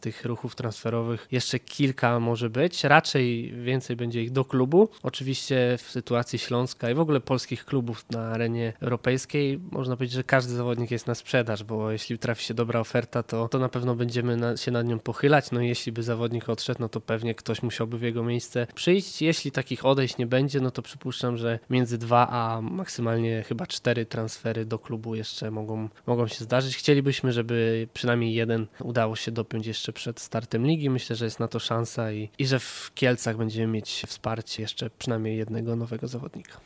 tych ruchów transferowych jeszcze kilka może być. Raczej więcej będzie ich do klubu. Oczywiście w sytuacji Śląska i w ogóle polskich klubów na arenie europejskiej można powiedzieć, że każdy zawodnik jest na sprzedaż, bo jeśli trafi się dobra oferta, to na pewno będziemy się nad nią pochylać. No i jeśli by zawodnik odszedł, no to pewnie ktoś musiałby w jego miejsce przyjść. Jeśli takich odejść nie będzie, no to przypuszczam, że między 2 a maksymalnie chyba 4 transfery do klubu jeszcze mogą się zdarzyć. Chcielibyśmy, żeby przynajmniej jeden udało się dopiąć jeszcze przed startem ligi. Myślę, że jest na to szansa i że w Kielcach będziemy mieć wsparcie jeszcze przynajmniej jednego nowego zawodnika.